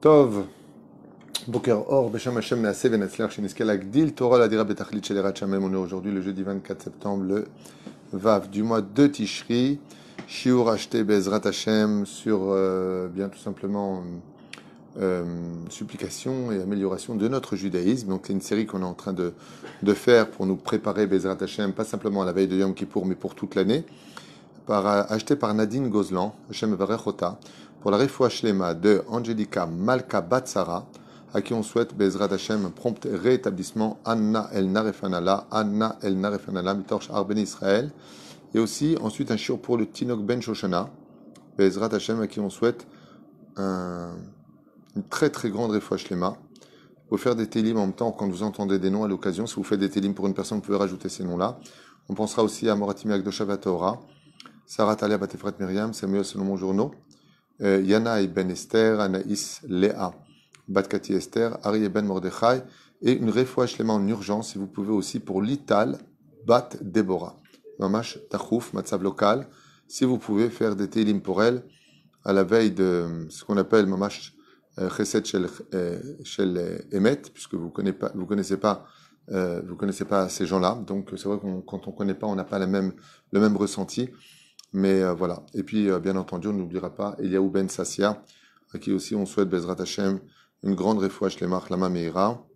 Tov, Boker Or, Besham Hashem Naaseh Venatzler, Sheniskel Agdil, Torah la Dira Betachlit Shelerat Shamem. On est aujourd'hui le jeudi 24 septembre, le Vav du mois de Tishri. Shiur acheté Bezrat Hashem sur, bien tout simplement, supplication et amélioration de notre judaïsme. Donc c'est une série qu'on est en train de faire pour nous préparer Bezrat Hashem, pas simplement à la veille de Yom Kippour, mais pour toute l'année. Acheté par Nadine Gozlan, Hashem Varechota, pour la Refoua Shlema de Angelica Malka Batsara, à qui on souhaite Bezrat Hashem un prompt rétablissement. Anna El Narefanala, Anna El Narefanala, Mitorch Arben Israël. Et aussi, ensuite, un shiur pour le Tinok Ben Shoshana, Bezrat Hashem, à qui on souhaite une très très grande Refoua Shlema. Vous faire des télim en même temps quand vous entendez des noms à l'occasion. Si vous faites des télim pour une personne, vous pouvez rajouter ces noms-là. On pensera aussi à Moratimi Akdosha Vatora, Sarah Talia Batefret Myriam, Samuel Salomon Journo, Yana et Ben Esther, Anaïs Léa, Batkati Esther, Ari et Ben Mordechai, et une refoua shlema en urgence, si vous pouvez aussi, pour Lital Bat Deborah. Mamash Tachouf, Matzav local, si vous pouvez faire des télim pour elle, à la veille de ce qu'on appelle Mamash Chesed Shel Emet, puisque vous connaissez pas ces gens-là, donc c'est vrai que quand on connaît pas, on n'a pas le même ressenti. Mais voilà. Et puis, bien entendu, on n'oubliera pas Eliaou Ben Sassia, à qui aussi on souhaite Bezrat Hashem une grande refoua shlema Lama Meira.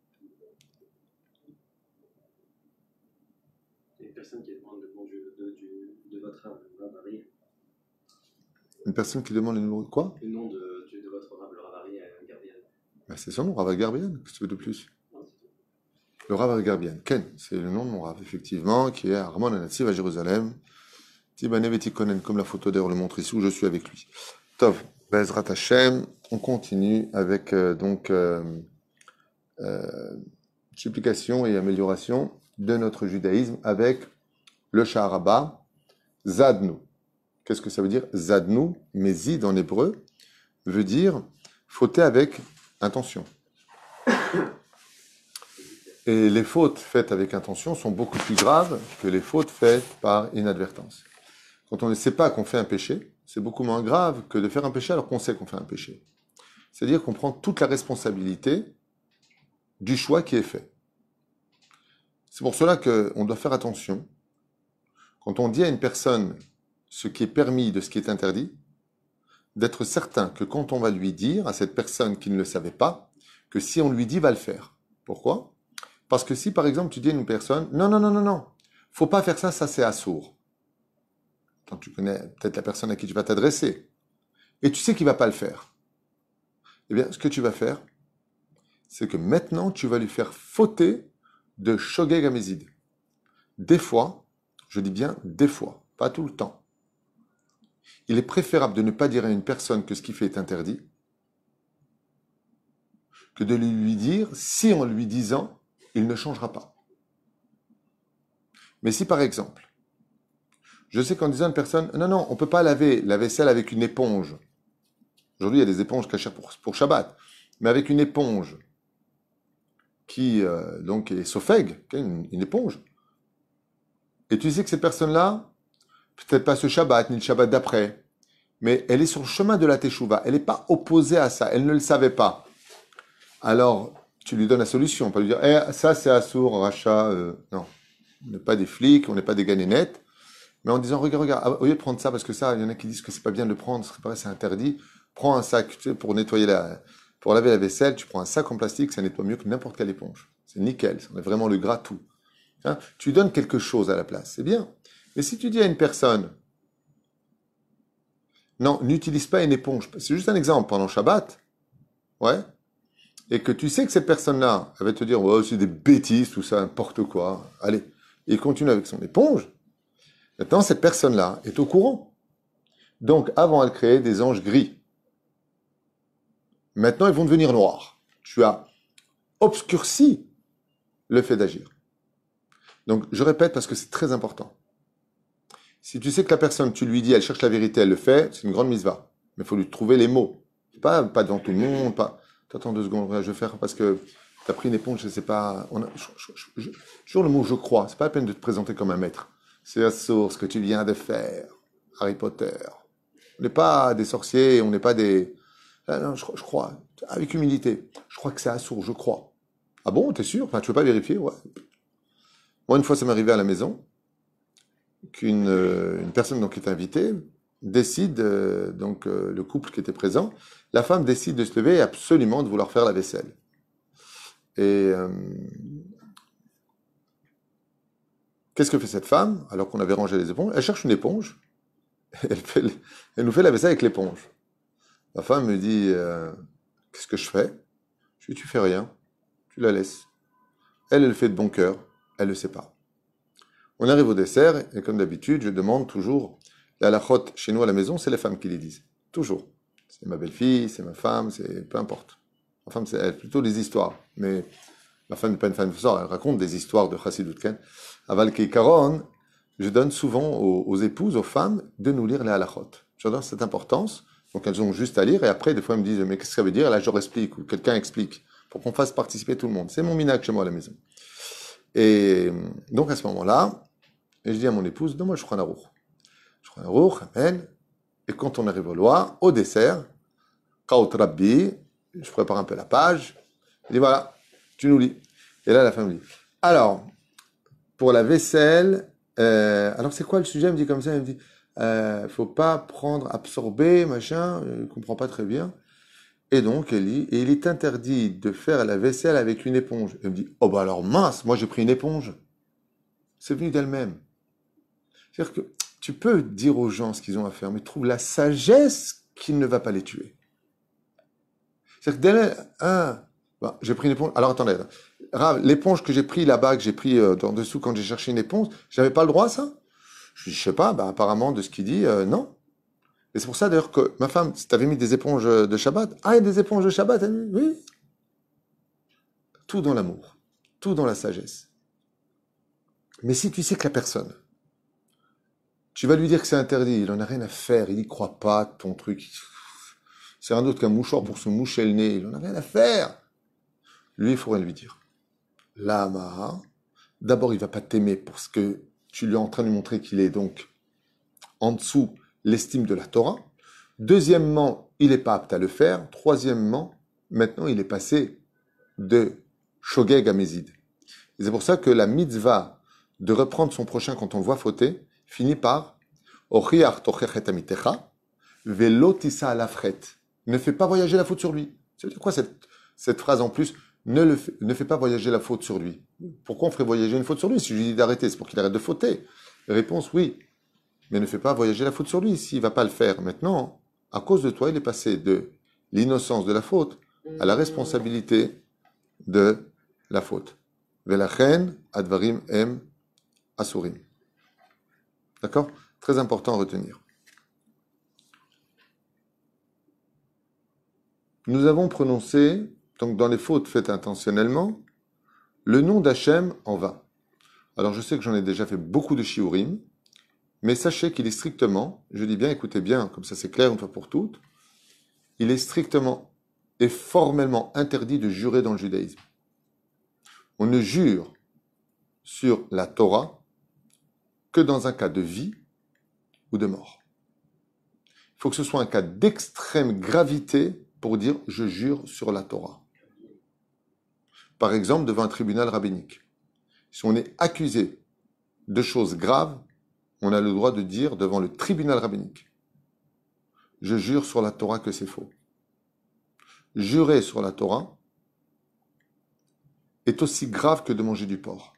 Une personne qui demande le nom de votre Rav Ari. Une personne qui demande le nom de quoi? Le nom de votre Rav, le Rav Ari Garbian. Ben, c'est son nom, Rav Garbian. Qu'est-ce que tu veux de plus? Le Rav Garbian. Ken, c'est le nom de mon Rav, effectivement, qui est à Armon Anatsiv à Jérusalem. Tibanev et Tikonen, comme la photo d'ailleurs le montre ici, où je suis avec lui. Tov, Bezrat Hashem, on continue avec supplication et amélioration de notre judaïsme avec le Shaharaba, Zadnu. Qu'est-ce que ça veut dire? Zadnu, mais Zid en hébreu, veut dire fauter avec intention. Et les fautes faites avec intention sont beaucoup plus graves que les fautes faites par inadvertance. Quand on ne sait pas qu'on fait un péché, c'est beaucoup moins grave que de faire un péché alors qu'on sait qu'on fait un péché. C'est-à-dire qu'on prend toute la responsabilité du choix qui est fait. C'est pour cela qu'on doit faire attention. Quand on dit à une personne ce qui est permis de ce qui est interdit, d'être certain que quand on va lui dire à cette personne qui ne le savait pas, que si on lui dit, va le faire. Pourquoi? Parce que si par exemple tu dis à une personne, non, faut pas faire ça, ça c'est assourd. Quand tu connais peut-être la personne à qui tu vas t'adresser, et tu sais qu'il ne va pas le faire, eh bien, ce que tu vas faire, c'est que maintenant, tu vas lui faire fauter de Shogeg Amezid. Des fois, je dis bien des fois, pas tout le temps, il est préférable de ne pas dire à une personne que ce qu'il fait est interdit, que de lui dire, si en lui disant, il ne changera pas. Mais si par exemple, je sais qu'en disant à une personne, non, on ne peut pas laver la vaisselle avec une éponge. Aujourd'hui, il y a des éponges cachères pour Shabbat. Mais avec une éponge qui donc est sophègue, une éponge. Et tu sais que cette personne-là, peut-être pas ce Shabbat, ni le Shabbat d'après, mais elle est sur le chemin de la Teshuvah. Elle n'est pas opposée à ça. Elle ne le savait pas. Alors, tu lui donnes la solution. Pas lui dire, ça c'est Assour, Racha. Non. On n'est pas des flics, on n'est pas des ganénettes. Mais en disant, regarde, au lieu de prendre ça, parce que ça, il y en a qui disent que c'est pas bien de le prendre, c'est interdit, prends un sac, tu sais, pour nettoyer pour laver la vaisselle, tu prends un sac en plastique, ça nettoie mieux que n'importe quelle éponge. C'est nickel, ça, on a vraiment le gras tout. Hein? Tu donnes quelque chose à la place, c'est bien. Mais si tu dis à une personne, non, n'utilise pas une éponge, c'est juste un exemple, pendant Shabbat, ouais, et que tu sais que cette personne-là, elle va te dire, oh, c'est des bêtises, tout ça, n'importe quoi, allez, et il continue avec son éponge. Maintenant, cette personne-là est au courant. Donc, avant, elle créait des anges gris. Maintenant, ils vont devenir noirs. Tu as obscurci le fait d'agir. Donc, je répète parce que c'est très important. Si tu sais que la personne, tu lui dis, elle cherche la vérité, elle le fait, c'est une grande misva. Mais il faut lui trouver les mots. Pas devant tout le monde, pas... Attends 2 secondes, je vais faire parce que tu as pris une éponge, je ne sais pas... Toujours le mot « je crois », c'est pas la peine de te présenter comme un maître. C'est la source que tu viens de faire, Harry Potter. On n'est pas des sorciers, on n'est pas des Ah non, je crois, avec humilité, je crois que c'est assourd, je crois. Ah bon, t'es sûr? Enfin, tu veux pas vérifier? Ouais. Moi, une fois, ça m'est arrivé à la maison qu'une une personne donc, qui était invitée décide, le couple qui était présent, la femme décide de se lever et absolument de vouloir faire la vaisselle. Et qu'est-ce que fait cette femme? Alors qu'on avait rangé les éponges, elle cherche une éponge, elle, fait, elle nous fait la vaisselle avec l'éponge. La femme me dit, qu'est-ce que je fais? Je lui dis, tu fais rien, tu la laisses. Elle le fait de bon cœur, elle ne le sait pas. On arrive au dessert, et comme d'habitude, je demande toujours, la halachot chez nous à la maison, c'est les femmes qui les disent. Toujours. C'est ma belle-fille, c'est ma femme, c'est peu importe. Ma femme, c'est plutôt des histoires. Mais ma femme n'est pas une femme de ça, elle raconte des histoires de Chassidut Ken. Aval Keikaron, je donne souvent aux épouses, aux femmes, de nous lire les halachot. Je donne cette importance. Donc elles ont juste à lire, et après, des fois, elles me disent, mais qu'est-ce que ça veut dire? Et là, je leur explique, ou quelqu'un explique, pour qu'on fasse participer tout le monde. C'est mon minag chez moi à la maison. Et donc à ce moment-là, je dis à mon épouse, donne-moi le Shulchan Aruch. Shulchan Aruch, amen. Et quand on arrive au dessert, Kaut Rabbi, je prépare un peu la page, je dis voilà, tu nous lis. Et là, la femme me dit, alors, pour la vaisselle, alors c'est quoi le sujet? Elle me dit comme ça, elle me dit, faut pas prendre, absorber, machin, je ne comprends pas très bien. Et donc, elle dit, et il est interdit de faire la vaisselle avec une éponge. Elle me dit, oh bah alors mince, moi j'ai pris une éponge. C'est venu d'elle-même. C'est-à-dire que tu peux dire aux gens ce qu'ils ont à faire, mais trouve la sagesse qui ne va pas les tuer. C'est-à-dire que j'ai pris une éponge. Alors attendez, Rav, l'éponge que j'ai pris là-bas, que j'ai pris en dessous quand j'ai cherché une éponge, j'avais pas le droit à ça? Je dis, je sais pas, apparemment de ce qu'il dit, non. Et c'est pour ça d'ailleurs que ma femme, si t'avais mis des éponges de Shabbat, il y a des éponges de Shabbat, elle dit, oui. Tout dans l'amour, tout dans la sagesse. Mais si tu sais que la personne, tu vas lui dire que c'est interdit, il en a rien à faire, il n'y croit pas, ton truc. C'est un autre qu'un mouchoir pour se moucher le nez, il en a rien à faire. Lui, il faudrait lui dire. Lama, d'abord, il va pas t'aimer parce que tu lui es en train de lui montrer qu'il est donc en dessous l'estime de la Torah. Deuxièmement, il n'est pas apte à le faire. Troisièmement, maintenant, il est passé de Shogeg à Mézid. Et c'est pour ça que la mitzvah de reprendre son prochain quand on le voit fauter finit par Ochiach tochechet amitecha velo tissa alafret. Ne fais pas voyager la faute sur lui. Ça veut dire quoi cette phrase en plus? Ne fais pas voyager la faute sur lui. Pourquoi on ferait voyager une faute sur lui? Si je lui dis d'arrêter, c'est pour qu'il arrête de fauter. Réponse, oui. Mais ne fais pas voyager la faute sur lui. S'il ne va pas le faire maintenant, à cause de toi, il est passé de l'innocence de la faute à la responsabilité de la faute. Velachen advarim em asurim. D'accord? Très important à retenir. Nous avons prononcé, donc dans les fautes faites intentionnellement, le nom d'Hachem en vain. Alors je sais que j'en ai déjà fait beaucoup de shiurim, mais sachez qu'il est strictement, je dis bien, écoutez bien, comme ça c'est clair une fois pour toutes, il est strictement et formellement interdit de jurer dans le judaïsme. On ne jure sur la Torah que dans un cas de vie ou de mort. Il faut que ce soit un cas d'extrême gravité pour dire « je jure sur la Torah ». Par exemple, devant un tribunal rabbinique. Si on est accusé de choses graves, on a le droit de dire devant le tribunal rabbinique « je jure sur la Torah que c'est faux ». Jurer sur la Torah est aussi grave que de manger du porc.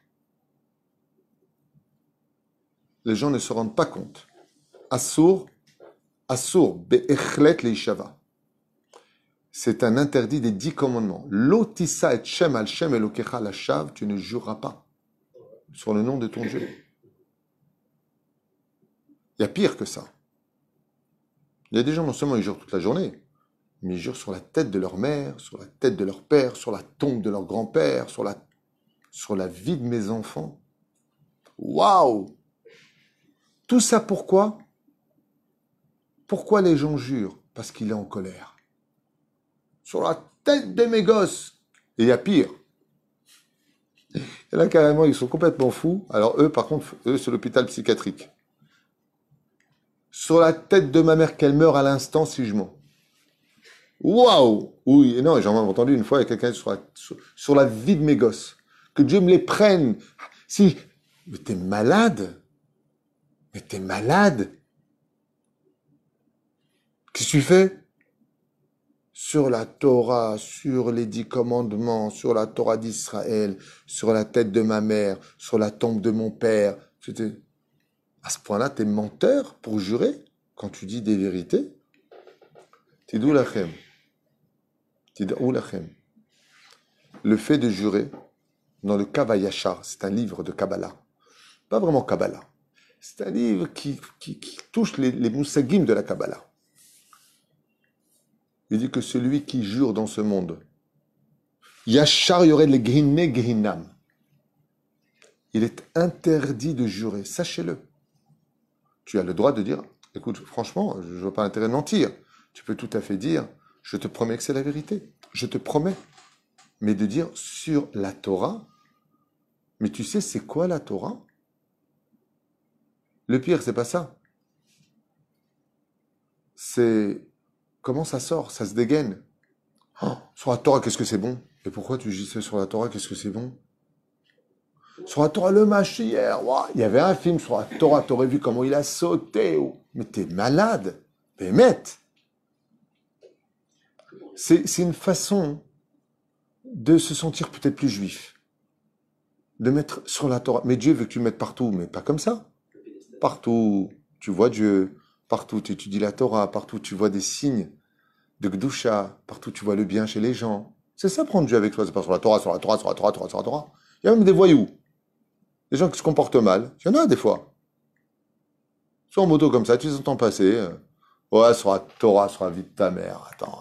Les gens ne se rendent pas compte. Assour be'echlet leishava. C'est un interdit des 10 commandements. Lotissa et shem al shem elokecha lashav, tu ne jureras pas sur le nom de ton Dieu. Il y a pire que ça. Il y a des gens, non seulement ils jurent toute la journée, mais ils jurent sur la tête de leur mère, sur la tête de leur père, sur la tombe de leur grand-père, sur la vie de mes enfants. Waouh! Tout ça pourquoi? Pourquoi les gens jurent? Parce qu'il est en colère. Sur la tête de mes gosses. Et il y a pire. Et là, carrément, ils sont complètement fous. Alors eux, par contre, c'est l'hôpital psychiatrique. Sur la tête de ma mère, qu'elle meurt à l'instant si je mens. Waouh! Oui, non, j'en ai entendu une fois avec quelqu'un sur la vie de mes gosses. Que Dieu me les prenne. Si, mais t'es malade. Mais t'es malade. Qu'est-ce que tu fais? Sur la Torah, sur les 10 commandements, sur la Torah d'Israël, sur la tête de ma mère, sur la tombe de mon père. C'était, à ce point-là, t'es menteur pour jurer quand tu dis des vérités? Tidou lachem. Tidou lachem. Le fait de jurer, dans le Kavayachar, c'est un livre de Kabbalah. Pas vraiment Kabbalah. C'est un livre qui touche les moussagim de la Kabbalah. Il dit que celui qui jure dans ce monde, Yachar, il y aurait les griné grinam. Il est interdit de jurer, sachez-le. Tu as le droit de dire, écoute, franchement, je ne vois pas l'intérêt de mentir. Tu peux tout à fait dire, je te promets que c'est la vérité. Je te promets. Mais de dire sur la Torah, mais tu sais, c'est quoi la Torah? Le pire, c'est pas ça. C'est comment ça sort, ça se dégaine. Oh, sur la Torah, qu'est-ce que c'est bon? Et pourquoi tu dis ça sur la Torah, qu'est-ce que c'est bon? Sur la Torah, le Mashiach, wow, il y avait un film sur la Torah, t'aurais vu comment il a sauté. Oh. Mais t'es malade. Bémet. C'est une façon de se sentir peut-être plus juif. De mettre sur la Torah. Mais Dieu veut que tu mettes partout, mais pas comme ça. Partout, tu vois Dieu. Partout, tu étudies la Torah. Partout, tu vois des signes de Gdusha. Partout, tu vois le bien chez les gens. C'est ça, prendre Dieu avec toi. C'est pas sur la Torah, sur la Torah, sur la Torah, sur la Torah, sur la Torah. Il y a même des voyous. Des gens qui se comportent mal. Il y en a des fois. Soit en moto comme ça, tu les entends passer. Ouais, sur la Torah, sur la vie de ta mère. Attends.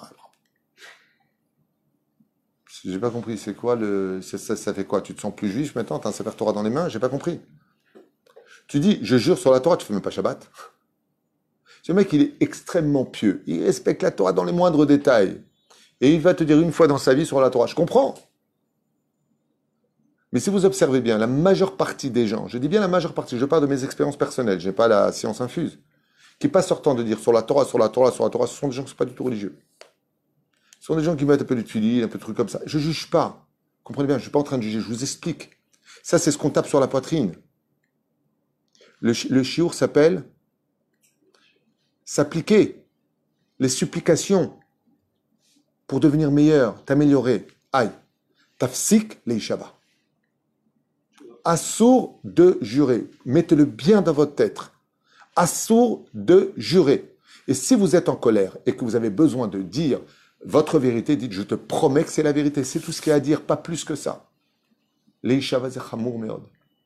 J'ai pas compris. C'est quoi le. Ça fait quoi? Tu te sens plus juif maintenant? T'as un Sefer Torah dans les mains? J'ai pas compris. Tu dis, je jure sur la Torah, tu fais même pas Shabbat. Ce mec, il est extrêmement pieux. Il respecte la Torah dans les moindres détails. Et il va te dire une fois dans sa vie sur la Torah. Je comprends. Mais si vous observez bien, la majeure partie des gens, je dis bien la majeure partie, je parle de mes expériences personnelles, je n'ai pas la science infuse, qui passent leur temps de dire sur la Torah, sur la Torah, sur la Torah, ce sont des gens qui ne sont pas du tout religieux. Ce sont des gens qui mettent un peu d'utilité, un peu de trucs comme ça. Je ne juge pas. Comprenez bien, je ne suis pas en train de juger, je vous explique. Ça, c'est ce qu'on tape sur la poitrine. Le chiour s'appelle s'appliquer, les supplications pour devenir meilleur, t'améliorer. Aïe. Tafsik leishaba. Assour de jurer. Mettez-le bien dans votre tête. Assour de jurer. Et si vous êtes en colère et que vous avez besoin de dire votre vérité, dites je te promets que c'est la vérité. C'est tout ce qu'il y a à dire, pas plus que ça. Leishaba c'est chamour meod.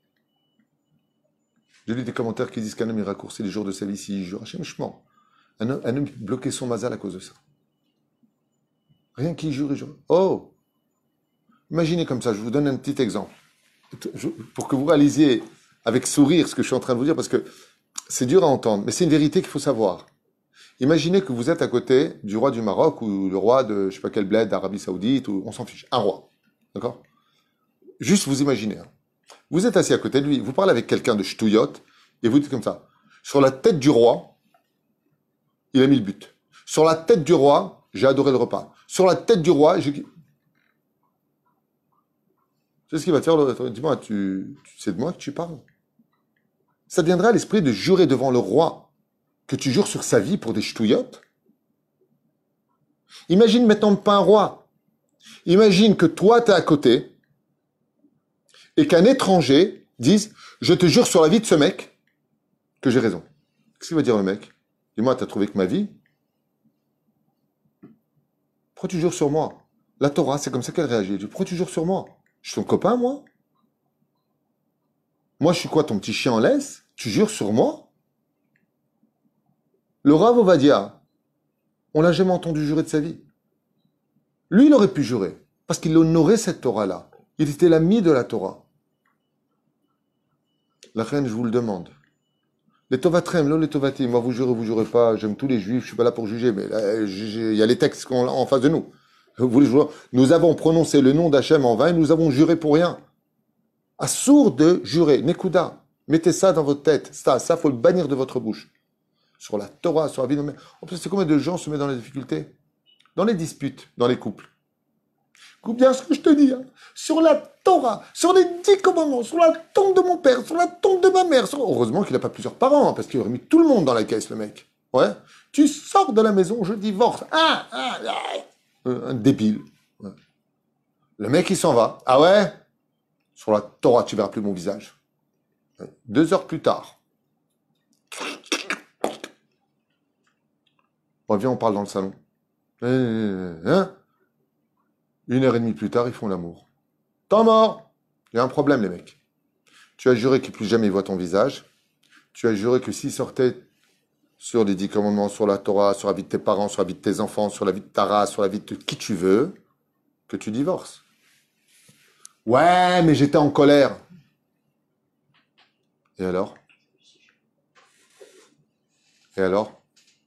J'ai lu des commentaires qui disent qu'un homme il raccourcit les jours de sa vie s'il jure. Un homme bloquait son mazal à cause de ça. Rien qu'il jure et jure. Oh! Imaginez comme ça, je vous donne un petit exemple. Pour que vous réalisiez avec sourire ce que je suis en train de vous dire, parce que c'est dur à entendre, mais c'est une vérité qu'il faut savoir. Imaginez que vous êtes à côté du roi du Maroc ou le roi de je sais pas quel bled d'Arabie Saoudite, ou on s'en fiche, un roi. D'accord? Juste vous imaginez. Hein. Vous êtes assis à côté de lui, vous parlez avec quelqu'un de ch'touillotte, et vous dites comme ça. Sur la tête du roi, il a mis le but. Sur la tête du roi, j'ai adoré le repas. Sur la tête du roi, j'ai... C'est ce qu'il va te faire. Dis-moi, c'est de moi que tu parles. Ça te viendrait à l'esprit de jurer devant le roi que tu jures sur sa vie pour des ch'touillottes? Imagine maintenant pas un roi. Imagine que toi, tu es à côté et qu'un étranger dise « Je te jure sur la vie de ce mec que j'ai raison. » Qu'est-ce qu'il va dire le mec? Dis-moi, tu as trouvé que ma vie? Pourquoi tu jures sur moi? La Torah, c'est comme ça qu'elle réagit. Elle dit, pourquoi tu jures sur moi? Je suis ton copain, moi? Moi, je suis quoi, ton petit chien en laisse? Tu jures sur moi? Le Rav Ovadia, on l'a jamais entendu jurer de sa vie. Lui, il aurait pu jurer, parce qu'il honorait cette Torah-là. Il était l'ami de la Torah. La reine, je vous le demande. Les Tovatrem, les Tovatim, moi, vous jurez pas, j'aime tous les juifs, je suis pas là pour juger, mais là, il y a les textes en face de nous. Nous avons prononcé le nom d'Hachem en vain et nous avons juré pour rien. Assour de jurer. Nekuda. Mettez ça dans votre tête. Ça, faut le bannir de votre bouche. Sur la Torah, sur la vie de... En plus, c'est combien de gens se mettent dans les difficultés? dans les disputes, dans les couples. Écoute bien ce que je te dis, hein. Sur la Torah, sur les 10 commandements, sur la tombe de mon père, sur la tombe de ma mère. Heureusement qu'il n'a pas plusieurs parents, hein, parce qu'il aurait mis tout le monde dans la caisse, le mec. Ouais. Tu sors de la maison, je divorce. Un débile. Ouais. Le mec, il s'en va. Ah ouais? Sur la Torah, tu verras plus mon visage. 2 heures plus tard. Bon, viens, on parle dans le salon. Hein? 1 heure et demie plus tard, ils font l'amour. Temps mort! Il y a un problème, les mecs. Tu as juré qu'il plus jamais voit ton visage. Tu as juré que s'il sortait sur les 10 commandements, sur la Torah, sur la vie de tes parents, sur la vie de tes enfants, sur la vie de ta race, sur la vie de qui tu veux, que tu divorces. Ouais, mais j'étais en colère. Et alors? Et alors?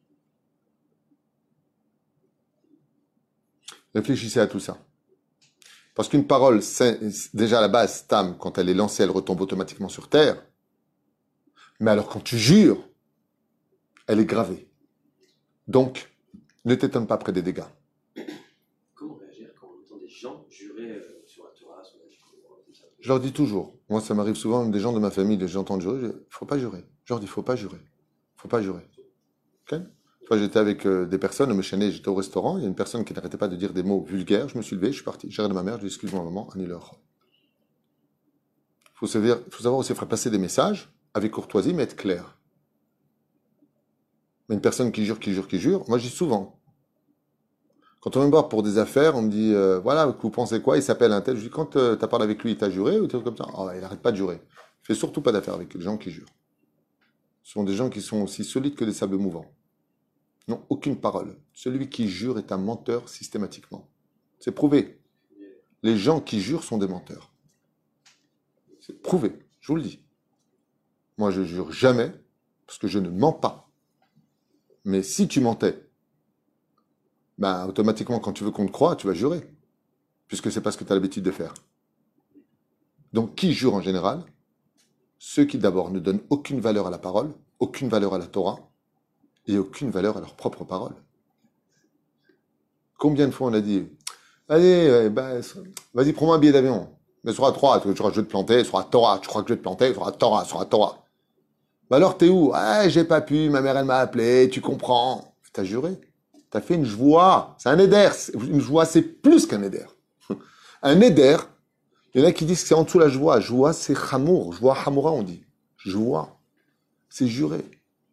Réfléchissez à tout ça. Parce qu'une parole, déjà à la base, Tam, quand elle est lancée, elle retombe automatiquement sur terre. Mais alors quand tu jures, elle est gravée. Donc, ne t'étonne pas près des dégâts. Comment réagir quand on entend des gens jurer sur la Torah, sur la vie comme ça? Je leur dis toujours, moi ça m'arrive souvent, des gens de ma famille, des gens entendent jurer, il faut pas jurer. Je leur dis, faut pas jurer. Faut pas jurer. Ok? Une fois, j'étais avec des personnes, au Méchané, j'étais au restaurant, il y a une personne qui n'arrêtait pas de dire des mots vulgaires, je me suis levé, je suis parti. J'ai regardé ma mère, je lui ai dit, excuse-moi maman, annule-leur. Il faut savoir aussi faire passer des messages avec courtoisie, mais être clair. Mais une personne qui jure, moi je dis souvent, quand on vient me voir pour des affaires, on me dit, voilà, vous pensez quoi? Il s'appelle un tel. Je dis, quand t'as parlé avec lui, il t'a juré ou truc comme ça? Oh, il n'arrête pas de jurer. Fais surtout pas d'affaires avec les gens qui jurent. Ce sont des gens qui sont aussi solides que des sables mouvants. Non, aucune parole. Celui qui jure est un menteur systématiquement. C'est prouvé. Les gens qui jurent sont des menteurs. C'est prouvé, je vous le dis. Moi, je jure jamais, parce que je ne mens pas. Mais si tu mentais, ben, automatiquement, quand tu veux qu'on te croie, tu vas jurer. Puisque c'est pas ce que tu as l'habitude de faire. Donc, qui jure en général? Ceux qui d'abord ne donnent aucune valeur à la parole, aucune valeur à la Torah, et aucune valeur à leur propre parole. Combien de fois on a dit, allez, vas-y, prends-moi un billet d'avion. Mais sur la Torah, tu crois que je vais te planter, sur la Torah, tu crois que je vais te planter, sur la Torah. Bah alors, t'es où? Ah, j'ai pas pu, ma mère, elle m'a appelé, tu comprends. T'as juré. T'as fait une joie. C'est un éder. Une joie, c'est plus qu'un éder. Un éder, il y en a qui disent que c'est en dessous la joie. Joie, c'est chamour. Joie, hamoura, on dit. Joie. C'est jurer.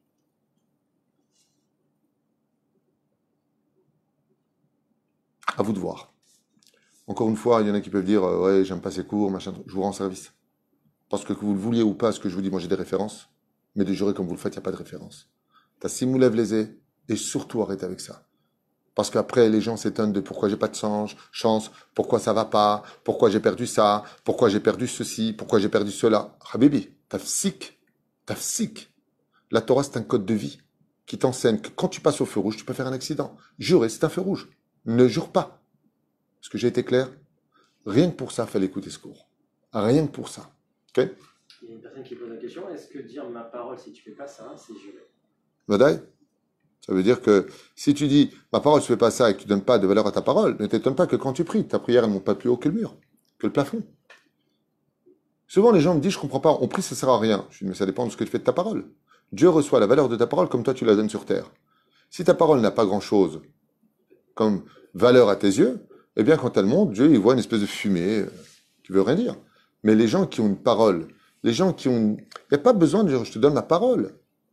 À vous de voir. Encore une fois, il y en a qui peuvent dire ouais, j'aime pas ces cours, machin. Je vous rends service. Parce que vous le vouliez ou pas, ce que je vous dis, moi j'ai des références. Mais de jurer comme vous le faites, il n'y a pas de référence. T'as Simoulev lésé, et surtout arrête avec ça. Parce qu'après, les gens s'étonnent de pourquoi j'ai pas de chance, pourquoi ça va pas, pourquoi j'ai perdu ça, pourquoi j'ai perdu ceci, pourquoi j'ai perdu cela. Habibi, tafsik. La Torah, c'est un code de vie qui t'enseigne que quand tu passes au feu rouge, tu peux faire un accident. Jurer, c'est un feu rouge. Ne jure pas. Est-ce que j'ai été clair? Rien que pour ça, il fallait écouter ce cours. Rien que pour ça. Ok? Il y a une personne qui pose la question, est-ce que dire ma parole si tu fais pas ça, c'est jurer? Vadaï? Ça veut dire que si tu dis ma parole, tu fais pas ça et que tu donnes pas de valeur à ta parole, ne t'étonne pas que quand tu pries, ta prière elle monte pas plus haut que le mur, que le plafond. Souvent les gens me disent je comprends pas, on prie ça sert à rien. Je dis mais ça dépend de ce que tu fais de ta parole. Dieu reçoit la valeur de ta parole comme toi tu la donnes sur terre. Si ta parole n'a pas grand chose comme valeur à tes yeux, eh bien quand elle monte, Dieu il voit une espèce de fumée qui veut rien dire. Mais les gens qui ont une parole, les gens qui ont, il n'y a pas besoin de dire je te donne ma parole.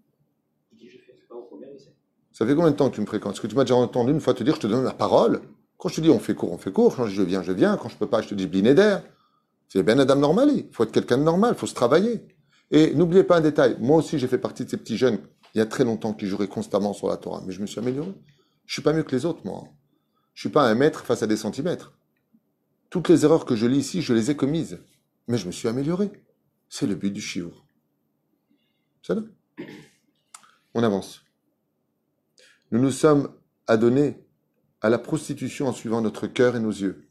Ça fait combien de temps que tu me fréquentes? Est-ce que tu m'as déjà entendu une fois te dire je te donne la parole? Quand je te dis on fait court, on fait court. Quand je viens, je viens. Quand je peux pas, je te dis blinéder. C'est bien Adam normal. Il faut être quelqu'un de normal, il faut se travailler. Et n'oubliez pas un détail. Moi aussi, j'ai fait partie de ces petits jeunes il y a très longtemps qui juraient constamment sur la Torah. Mais je me suis amélioré. Je suis pas mieux que les autres, moi. Je suis pas un mètre face à des centimètres. Toutes les erreurs que je lis ici, je les ai commises. Mais je me suis amélioré. C'est le but du chiour. C'est là. On avance. Nous nous sommes adonnés à la prostitution en suivant notre cœur et nos yeux.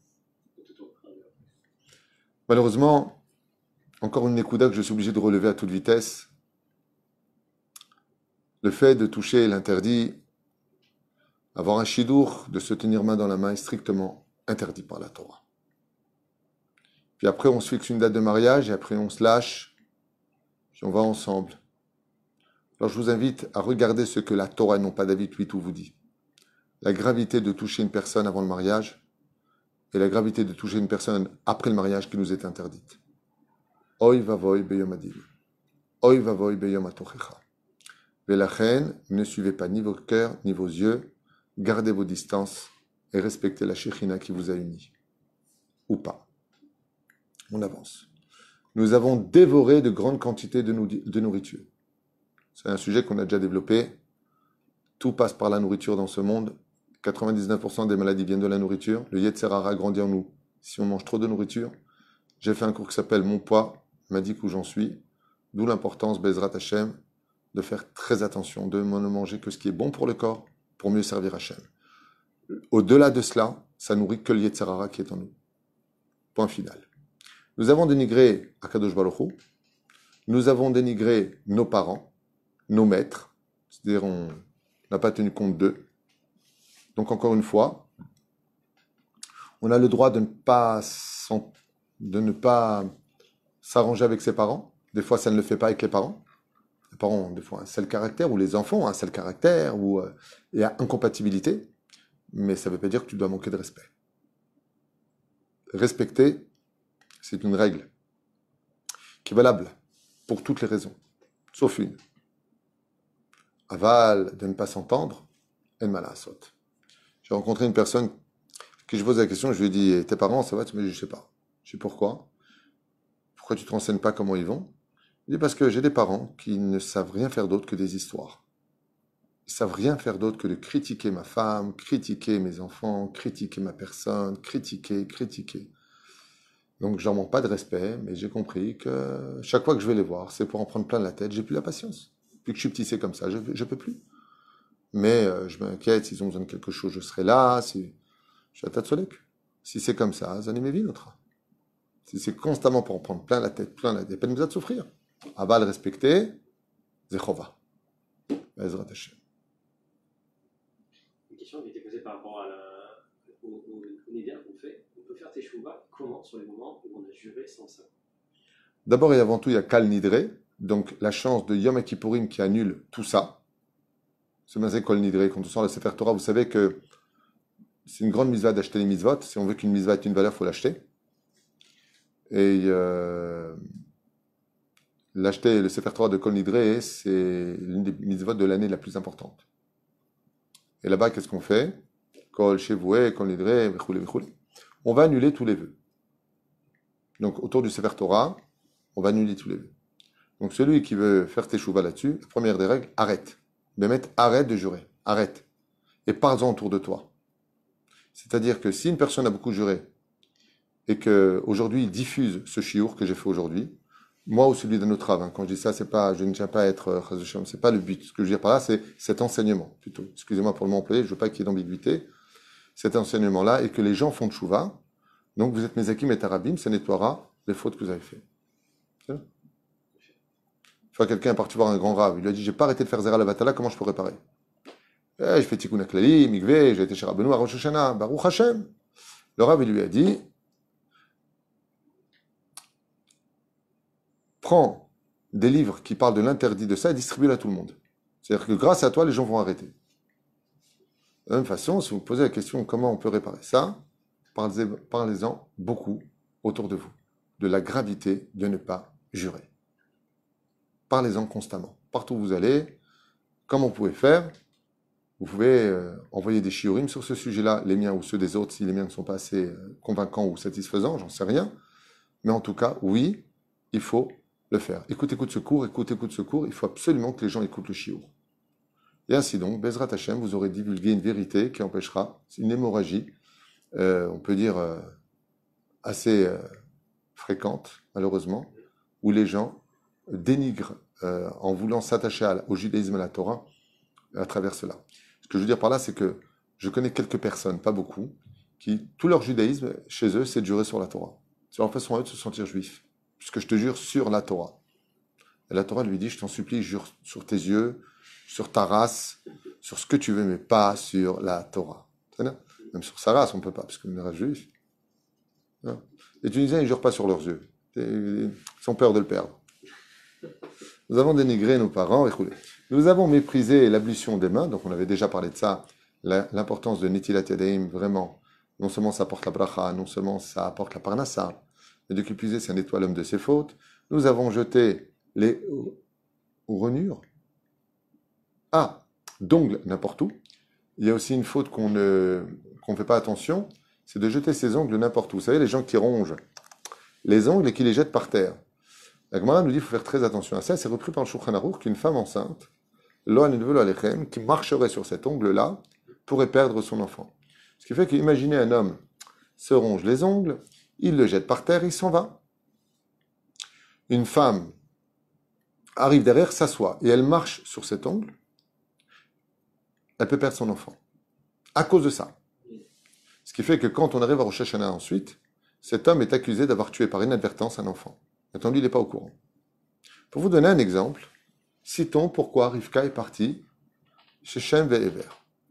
Malheureusement, encore une nékouda que je suis obligé de relever à toute vitesse. Le fait de toucher l'interdit, Avoir un shidour, de se tenir main dans la main, est strictement interdit par la Torah. Puis après, on se fixe une date de mariage et après, on se lâche, puis on va ensemble. Alors, je vous invite à regarder ce que la Torah, non pas David 8, vous dit. La gravité de toucher une personne avant le mariage et la gravité de toucher une personne après le mariage qui nous est interdite. Oy vavoy beyom adin. Oy vavoy beyom atochecha. Velachen, ne suivez pas ni vos cœurs ni vos yeux, gardez vos distances et respectez la Shekhinah qui vous a unis. Ou pas. On avance. Nous avons dévoré de grandes quantités de nourriture. C'est un sujet qu'on a déjà développé. Tout passe par la nourriture dans ce monde. 99% des maladies viennent de la nourriture. Le Yetzer Hara grandit en nous. Si on mange trop de nourriture, j'ai fait un cours qui s'appelle Mon poids, m'a dit où j'en suis. D'où l'importance, Bezrat Hashem, de faire très attention, de ne manger que ce qui est bon pour le corps, pour mieux servir Hashem. Au-delà de cela, ça nourrit que le Yetzer Hara qui est en nous. Point final. Nous avons dénigré Akadosh Baruch Hu. Nous avons dénigré nos parents, nos maîtres. C'est-à-dire, on n'a pas tenu compte d'eux. Donc, encore une fois, on a le droit de ne pas s'arranger avec ses parents. Des fois, ça ne le fait pas avec les parents. Les parents ont des fois un seul caractère, ou les enfants ont un seul caractère, ou il y a incompatibilité. Mais ça ne veut pas dire que tu dois manquer de respect. Respecter, c'est une règle qui est valable pour toutes les raisons, sauf une. Aval, de ne pas s'entendre, en malasot. J'ai rencontré une personne qui je pose la question, je lui ai dit, tes parents, ça va? Tu me dis, je sais pas. Je sais pourquoi. Pourquoi tu ne te renseignes pas comment ils vont? Il dit, parce que j'ai des parents qui ne savent rien faire d'autre que des histoires. Ils ne savent rien faire d'autre que de critiquer ma femme, critiquer mes enfants, critiquer ma personne, critiquer. Donc, j'en manque pas de respect, mais j'ai compris que chaque fois que je vais les voir, c'est pour en prendre plein la tête. J'ai plus la patience. Depuis que je suis petit, c'est comme ça. Je peux plus. Mais je m'inquiète. S'ils ont besoin de quelque chose, je serai là. Si je suis à Tatsolek. Si c'est comme ça, Zanimé notre. Si c'est constamment pour en prendre plein la tête, il n'y a pas besoin de souffrir. Aval respecter, Zechova. Ezrat Hashem. Une question qui était posée par rapport au neder qu'on fait. On peut faire teshuva comment sur les moments où on a juré sans ça? D'abord et avant tout, il y a Kal Nidre, donc la chance de Yom Kippourim qui annule tout ça. C'est Mazé Kol Nidre. Quand on sort le Sefer Torah, vous savez que c'est une grande mitzvah d'acheter les mitzvot. Si on veut qu'une mitzvah ait une valeur, il faut l'acheter. Et l'acheter, le Sefer Torah de Kol Nidre, c'est l'une des mitzvot de l'année la plus importante. Et là-bas, qu'est-ce qu'on fait? Kol Shevoué, Kol Nidre, Vechule. On va annuler tous les vœux. Donc, autour du Sefer Torah, on va annuler tous les vœux. Donc, celui qui veut faire teshuva là-dessus, la première des règles, arrête. Bémet, arrête de jurer. Arrête. Et parle-en autour de toi. C'est-à-dire que si une personne a beaucoup juré et qu'aujourd'hui il diffuse ce chiour que j'ai fait aujourd'hui, moi ou celui d'un autre rave, quand je dis ça, c'est pas, je ne tiens pas à être c'est pas le but. Ce que je veux dire par là, c'est cet enseignement plutôt. Excusez-moi pour le mot employé, je veux pas qu'il y ait d'ambiguïté. Cet enseignement-là et que les gens font tchouva. Donc vous êtes Mezakim et Tarabim, ça nettoiera les fautes que vous avez faites. Une fois, quelqu'un est parti voir un grand rave, il lui a dit, j'ai pas arrêté de faire Zera la Batala, comment je peux réparer? Je fais Tikkun HaKlali, Mikveh, j'ai été chez Rabbeinu à Rosh Hashanah, Baruch Hashem. Le Rav, il lui a dit, prends des livres qui parlent de l'interdit de ça et distribue-les à tout le monde. C'est-à-dire que grâce à toi, les gens vont arrêter. De la même façon, si vous posez la question comment on peut réparer ça, parlez-en beaucoup autour de vous, de la gravité de ne pas jurer. Parlez-en constamment. Partout où vous allez, comment vous pouvez faire? Vous pouvez envoyer des shiurim sur ce sujet-là, les miens ou ceux des autres, si les miens ne sont pas assez convaincants ou satisfaisants, j'en sais rien. Mais en tout cas, oui, il faut le faire. Écoute ce cours, il faut absolument que les gens écoutent le shiur. Et ainsi donc, Bezrat Hashem, vous aurez divulgué une vérité qui empêchera, c'est une hémorragie, on peut dire assez fréquente, malheureusement, où les gens dénigrent en voulant s'attacher au judaïsme et à la Torah à travers cela. Ce que je veux dire par là, c'est que je connais quelques personnes, pas beaucoup, qui, tout leur judaïsme, chez eux, c'est de jurer sur la Torah. C'est leur façon à eux de se sentir juifs. Puisque je te jure sur la Torah. Et la Torah lui dit, je t'en supplie, jure sur tes yeux, sur ta race, sur ce que tu veux, mais pas sur la Torah. Même sur sa race, on ne peut pas, parce qu'on est race juif. Les Tunisiens, ils ne jurent pas sur leurs yeux. Ils ont peur de le perdre. Nous avons dénigré nos parents, nous avons méprisé l'ablution des mains, donc on avait déjà parlé de ça, l'importance de Netilat Yadayim, vraiment. Non seulement ça apporte la bracha, non seulement ça apporte la parnassa, mais de qu'épuiser, ça nettoie l'homme de ses fautes. Nous avons jeté les rognures. D'ongles n'importe où. Il y a aussi une faute qu'on ne fait pas attention, c'est de jeter ses ongles n'importe où. Vous savez, les gens qui rongent les ongles et qui les jettent par terre. La Gemara nous dit qu'il faut faire très attention à ça. C'est repris par le Shulchan Aruch qu'une femme enceinte, qui marcherait sur cet ongle-là, pourrait perdre son enfant. Ce qui fait qu'imaginez un homme se ronge les ongles, il le jette par terre, il s'en va. Une femme arrive derrière, s'assoit, et elle marche sur cet ongle, elle peut perdre son enfant. À cause de ça. Ce qui fait que quand on arrive à Rosh Hashanah ensuite, cet homme est accusé d'avoir tué par inadvertance un enfant. Maintenant, lui, il n'est pas au courant. Pour vous donner un exemple, citons pourquoi Rivka est partie chez Shem ve'Ever.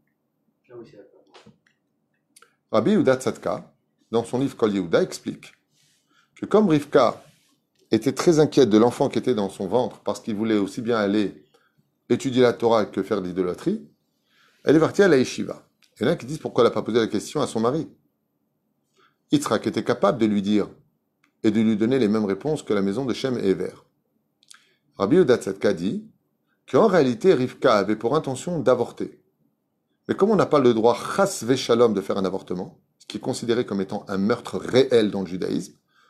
Rabbi Yehuda Tzadka, dans son livre Kol Yehuda, explique que comme Rivka était très inquiète de l'enfant qui était dans son ventre parce qu'il voulait aussi bien aller étudier la Torah que faire de l'idolâtrie, elle est partie à la yeshiva. Il y en a qui disent pourquoi elle n'a pas posé la question à son mari. Yitzhak était capable de lui dire et de lui donner les mêmes réponses que la maison de Shem et Ever. Rabbi Yehuda Tzadka dit qu'en réalité, Rivka avait pour intention d'avorter. Mais comme on n'a pas le droit, chas v'shalom, de faire un avortement, ce qui est considéré comme étant un meurtre réel dans le judaïsme,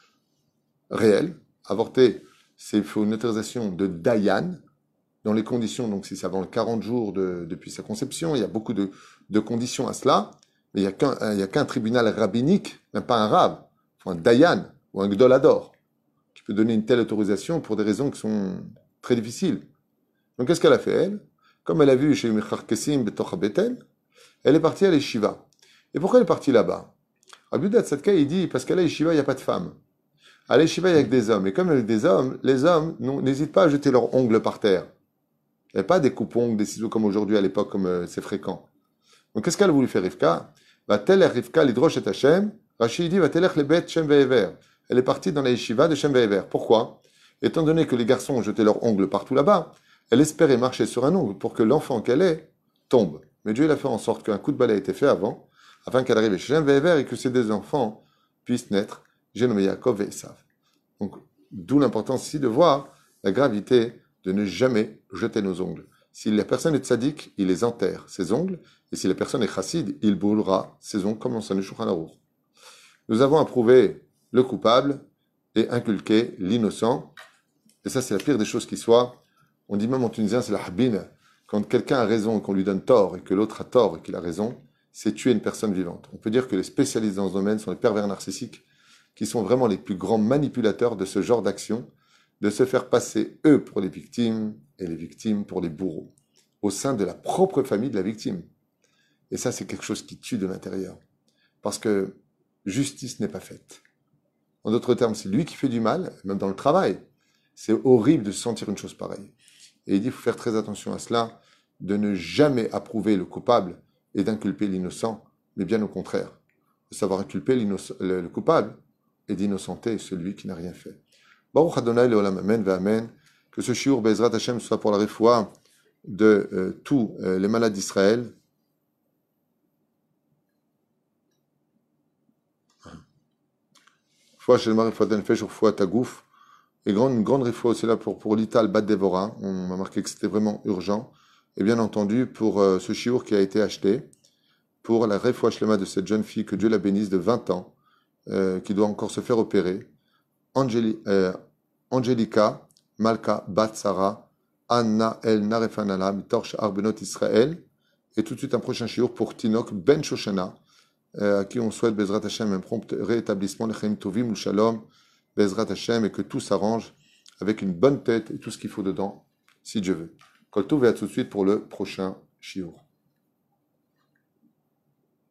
réel, avorter, c'est une autorisation de Dayan, dans les conditions, donc si c'est avant 40 jours depuis sa conception, il y a beaucoup de conditions à cela, mais il n'y a qu'un tribunal rabbinique, même pas un rab, un Dayan ou un Gdolador, qui peut donner une telle autorisation pour des raisons qui sont très difficiles. Donc qu'est-ce qu'elle a fait, elle? Comme elle a vu chez Mecharkesim Betoch Beten, elle est partie à l'Yeshiva. Et pourquoi elle est partie là-bas? Rabbi Yehuda Tzadka, il dit, parce qu'à l'Yeshiva, il n'y a pas de femmes. À l'Yeshiva, il n'y a que des hommes. Et comme avec des hommes, les hommes n'hésitent pas à jeter leurs ongles par terre. Il n'y a pas des coupe-ongles, des ciseaux comme aujourd'hui à l'époque, comme c'est fréquent. Donc qu'est-ce qu'elle a voulu faire Rivka? Va-t-elle Rivka l'idrosh et Hashem? Rashi dit, va-t-elle le bet Shem ve'Ever? Elle est partie dans la yeshiva de Shem ve'Ever. Pourquoi? Étant donné que les garçons ont jeté leurs ongles partout là-bas, elle espérait marcher sur un ongle pour que l'enfant qu'elle est tombe. Mais Dieu il a fait en sorte qu'un coup de balai ait été fait avant, afin qu'elle arrive chez Shem ve'Ever et que ces deux enfants puissent naître, j'ai nommé Yaakov et Esav. Donc, d'où l'importance ici de voir la gravité de ne jamais jeter nos ongles. Si la personne est tzaddik, il les enterre, ses ongles, et si la personne est chassid, il brûlera ses ongles, comme l'enseigne le Shulchan Aruch. Nous avons approuvé le coupable et inculqué l'innocent, et ça c'est la pire des choses qui soit. On dit même en tunisien, c'est la habine. Quand quelqu'un a raison et qu'on lui donne tort, et que l'autre a tort et qu'il a raison, c'est tuer une personne vivante. On peut dire que les spécialistes dans ce domaine sont les pervers narcissiques, qui sont vraiment les plus grands manipulateurs de ce genre d'action, de se faire passer, eux, pour les victimes, et les victimes pour les bourreaux, au sein de la propre famille de la victime. Et ça, c'est quelque chose qui tue de l'intérieur. Parce que justice n'est pas faite. En d'autres termes, c'est lui qui fait du mal, même dans le travail. C'est horrible de sentir une chose pareille. Et il dit, il faut faire très attention à cela, de ne jamais approuver le coupable et d'inculper l'innocent, mais bien au contraire, de savoir inculper le coupable et d'innocenter celui qui n'a rien fait. Baruch Adonai Leolam Amen Ve'Amen. Que ce shiur Bezrat Hashem soit pour la réfoua de tous les malades d'Israël. Foi chez le mari Foden fait sur foi Tagouf. Et une grande réfoua aussi là pour l'Ital Bat Devora. On m'a marqué que c'était vraiment urgent. Et bien entendu pour ce shiur qui a été acheté pour la réfoua shlema de cette jeune fille, que Dieu la bénisse, de 20 ans, qui doit encore se faire opérer. Angelica Malka Bat Sarah Anna El Narefanala Mitorch Arbenot Israël. Et tout de suite un prochain shiur pour Tinok Ben Shoshana, à qui on souhaite Bezrat Hashem un prompt rétablissement, Lechem Tovim, le Shalom, Bezrat Hashem, et que tout s'arrange avec une bonne tête et tout ce qu'il faut dedans, si Dieu veut. Kol Tov, et à tout de suite pour le prochain shiur.